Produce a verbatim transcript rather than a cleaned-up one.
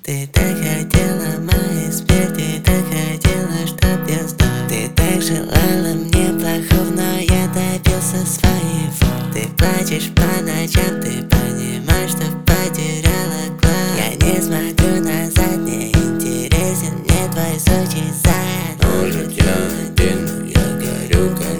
Ты так хотела моей смерти, так хотела, чтоб я сдох. Ты так желала мне плохого, но я добился своего. Ты плачешь по ночам, ты понимаешь, что потеряла глаз. Я не смотрю назад, не интересен мне твой сучий зад. Может, я один, но я горю как